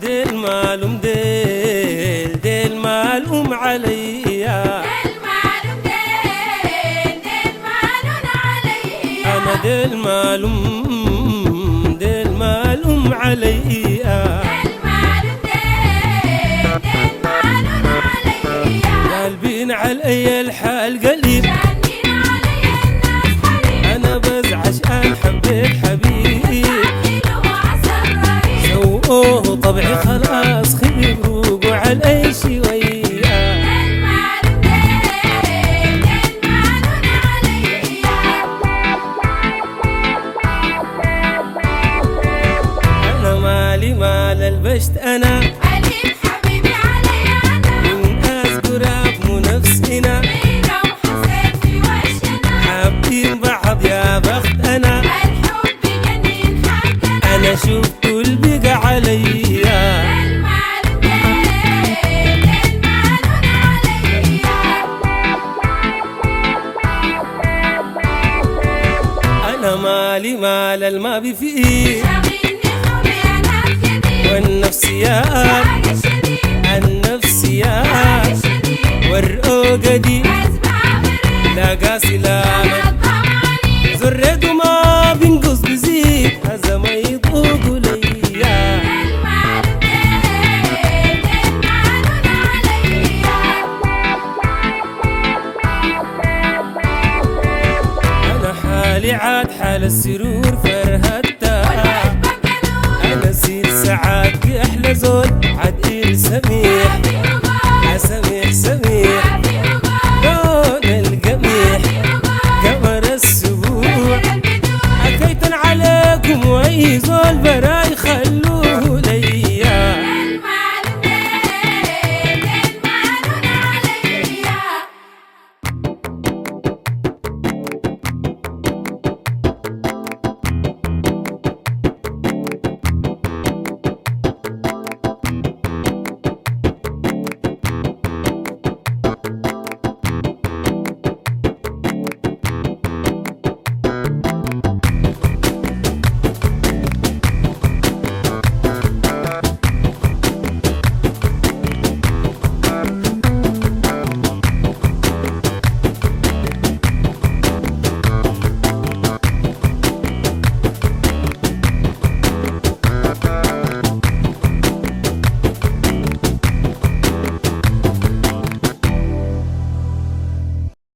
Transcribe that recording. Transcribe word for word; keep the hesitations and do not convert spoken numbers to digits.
ديل مالوم ديل ديل مالوم عليا ديل مالوم ديل ديل مالوم عليا أنا ديل مالوم ديل مالوم عليا ديل مالوم ديل ديل مالوم عليا قلبين علي الحال قليل شانين علي الناس حبيب أنا بزعج أن حبيت حبيب له عسل رهيب سووه طبعي خلاص خيب روقوا علي شي وياه ديل مالوم ديل ديل مالوم عليا أنا مالي مال البشت أنا قليل حبيبي علي أنا من ناس قراب مو نفسنا بينا وحسيت في وشنا حابين بعض يا بخت أنا الحب جنين حقنا أنا شفت البقى عليا ديل مالوم ديل ديل مالوم عليا أنا مالي مال الما بفيه شاغلني خبيانات كتير والنفسيات حاجة شديد النفسيات حاجة شديد والرؤى دي أسمع غريب لا قاسي لا أنا الضماني زريت وما بينقص بزيد هذا ما يطوق ليا ديل مالوم ديل ديل مالوم عليا أنا حالي عاد حال السرور فرهدتها والحب كانوا أنا سير سعاد أحلى زول عاد إيل سميح في رضا عسميح